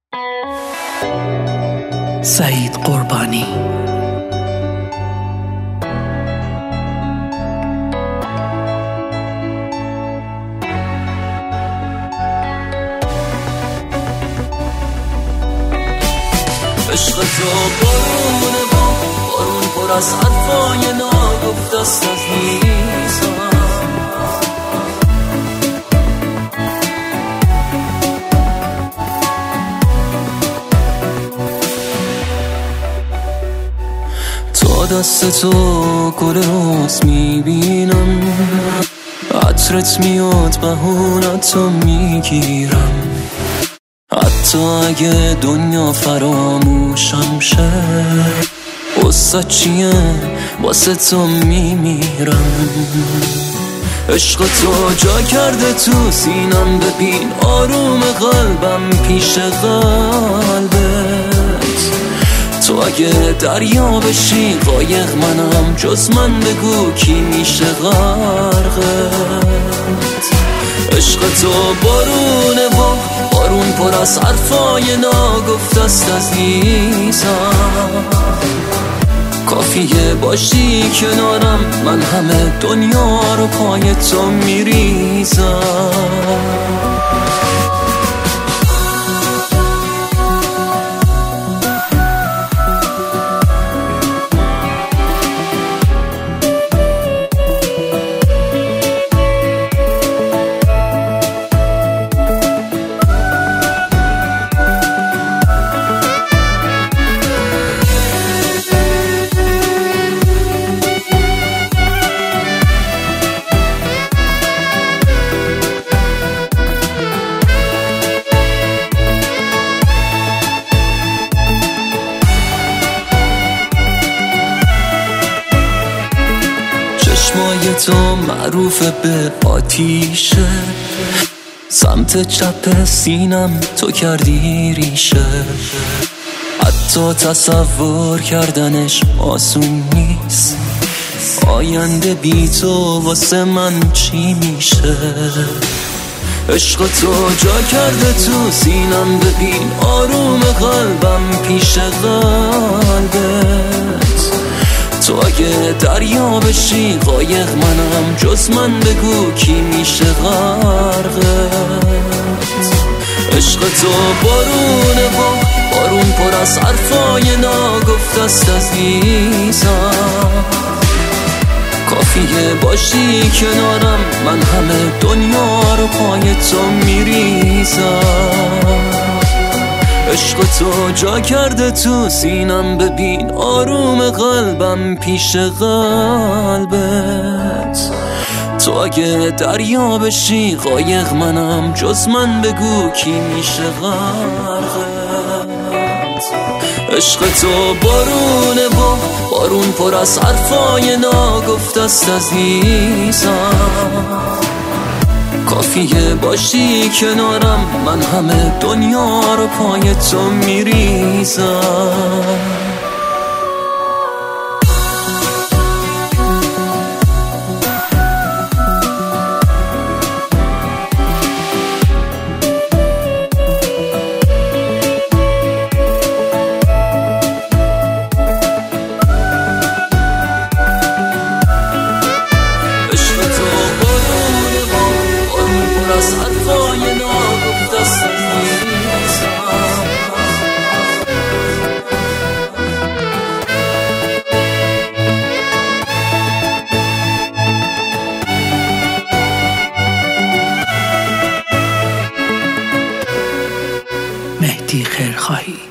سعید قربانی. عشق تو بارونه بارون پر از حرفای ناگفت است از نیستم. تا دست تو گل روز میبینم، عطرت میاد بهونتو میگیرم. حتی اگه دنیا فراموشم شه، قصه چیه واسه تو میمیرم. عشق تو جا کرده تو سینم، ببین آروم قلبم پیش قلبت. تو اگه دریا بشی قایق منم، جز من بگو کی میشه غرقت. عشق تو بارونه بارون پر از حرفای ناگفت است از نیستم. کافیه باشی کنارم، من همه دنیا رو پای تو میریزم. چشمای تو معروف به آتیشه، سمت چپ سینم تو کردی ریشه. حتی تصور کردنش آسون نیست، آینده بی تو واسه من چی میشه. عشق تو جا کرده تو سینم، ببین آروم قلبم پیش قلبت. تو اگه دریا بشی قایق منم، جز من بگو کی میشه غرقت. عشق تو بارونه بارون پر از حرفای ناگفت است از نیستم. کافیه باشی کنارم، من همه دنیا رو پای تو میریزم. عشق تو جا کرده تو سینم، ببین آروم قلبم پیش قلبت. تو اگه دریا بشی قایق منم، جز من بگو کی میشه غرقت. عشق تو بارونه بارون پر از حرفای ناگفت است از نیستم. کافیه باشی کنارم، من همه دنیا رو پای تو میریزم. مهدی خیرخواهی.